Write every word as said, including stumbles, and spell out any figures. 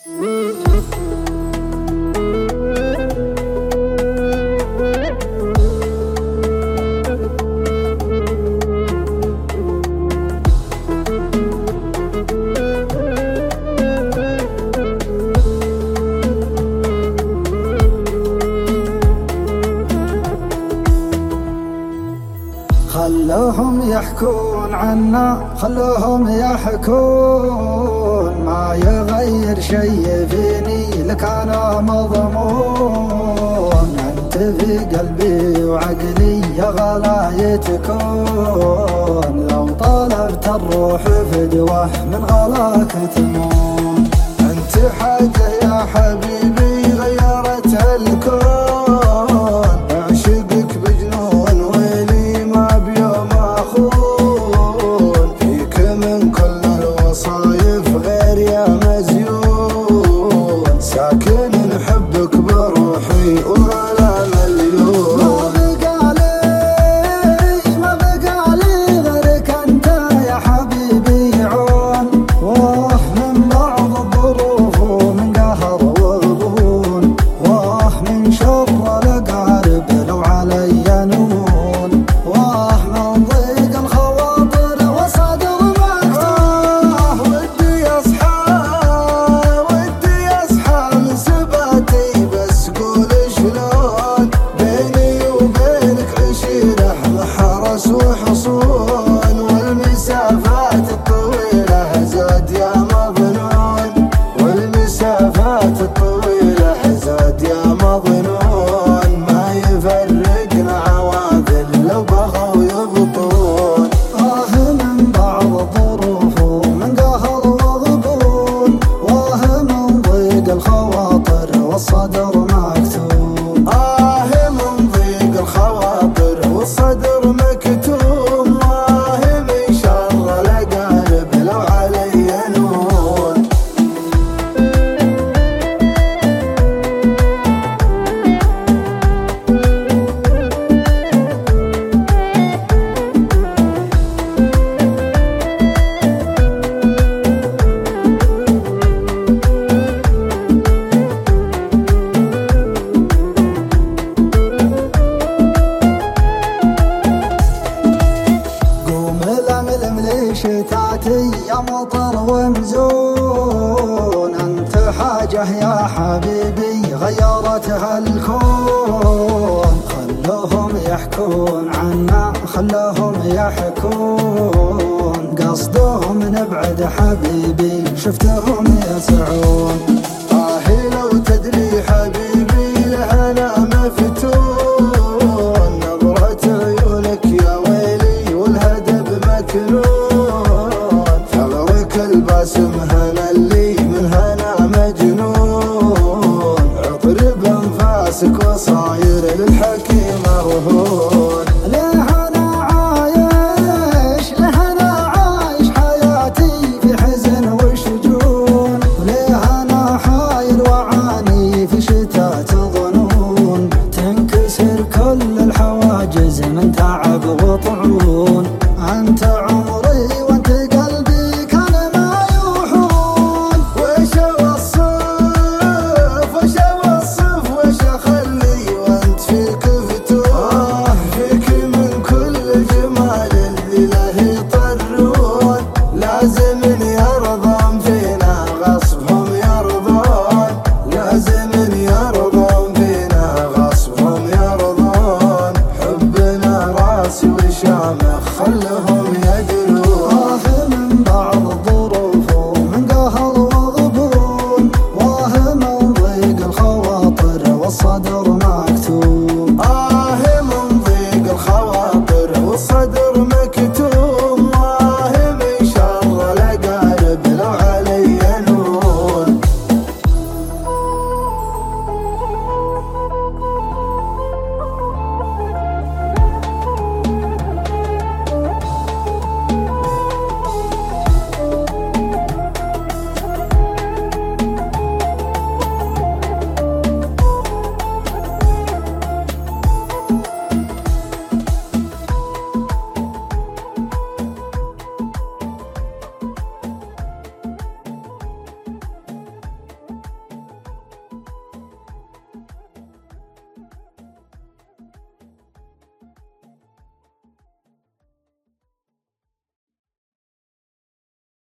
خلوهم يحكون عنا، خلوهم يحكون، ما يغير شي فيني لك انا مضمون. انت في قلبي وعقلي يا غلاي تكون، لو طلبت الروح فدوه من غلاك تمون. انت حاجة يا حبيبي غيرت الكون، اعشقك بجنون ويلي ما بيوم اخون. فيك من كل الوصايف غير يا مزيون، ساكن نحبك بروحي والغلا مليون. ما بقى لي ما بقى لي غيرك انت يا حبيبي عون، واه من بعض الظروف ومن قهر وغبون، واه من شر الاقارب لو علي نون، واه من ضيق الخواطر وصدر مكتوم. ودي اصحى ودي اصحى من سباتي، بس قول شلون بيني وبينك عشيرة حرس وحصون، والمسافات الطويلة زاد يا مظنون، والمسافات الطويلة زاد يا مظنون. ما يفرقنا عواذل لو بغوا يبطون، آه من بعض الظروف ومن قهر وغبون، واه من ضيق الخواطر والصدر مكتوم. آه من ضيق الخواطر والصدر مكتوم، آه من شر الأقارب لو علي نون. قوم لملم لي شتاتي يا مطر ومزون، انت حاجة يا حبيبي غيرتها الكون. خلوهم يحكون عنا، خلوهم يحكون، قصدهم نبعد حبيبي شفتهم يسعون. آه لو تدري حبيبي لهنا مفتون، نظرة عيونك يا ويلي والهدب مكنون، ثغرك الباسم هنا اللي